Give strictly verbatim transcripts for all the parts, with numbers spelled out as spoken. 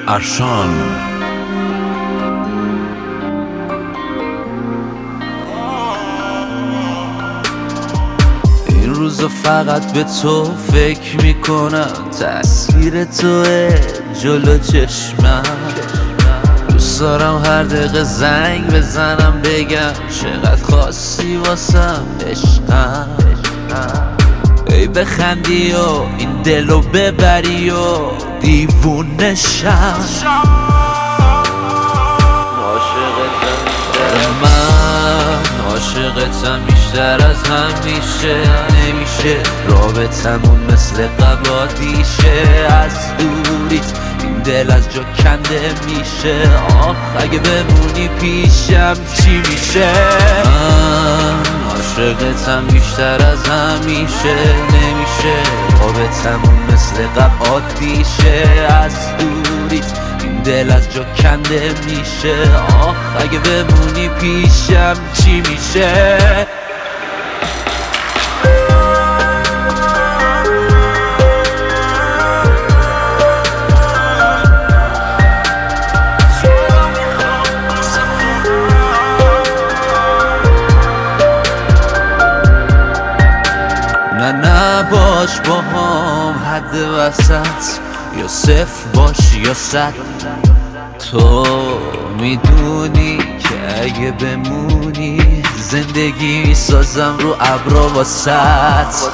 ارشان این روزا فقط به تو فکر میکنم، تصویر توه جلو چشمم. دوست دارم هر دقیقه زنگ بزنم بگم چقدر خاصی واسم عشقم. ای بخندی و این دلو ببری و دیوونه شم. من عاشقتم بیشتر از همیشه، نمیشه رابطمون مثل قبل عادیشه. از دوریت این دل از جا کنده میشه، آخ اگه بمونی پیشم چی میشه؟ من عاشقتم بیشتر از همیشه، نمیشه رابطمون مثل قبل عادیشه. از دوریت این دل از جا کنده میشه، آخ اگه بمونی پیشم چی میشه؟ نه نباش با هم حد وسط، یا صفر باش یا صد. تو میدونی که اگه بمونی زندگی میسازم رو ابرا واسط.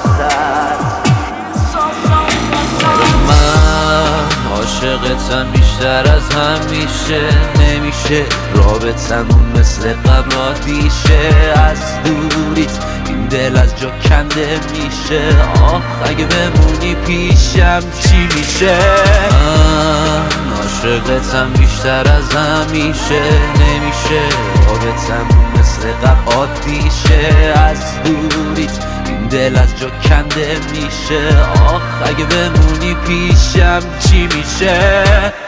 من عاشقتم بیشتر از همیشه، نمیشه رابطمون مثل قبل عادیشه. از دوریت این دل از جا کنده میشه، آخ اگه بمونی پیشم چی میشه؟ من عاشقتم بیشتر از همیشه، نمیشه رابطمون مثل قبل عادیشه. از دوریت این دل از جا کنده میشه، آخ اگه بمونی پیشم چی میشه؟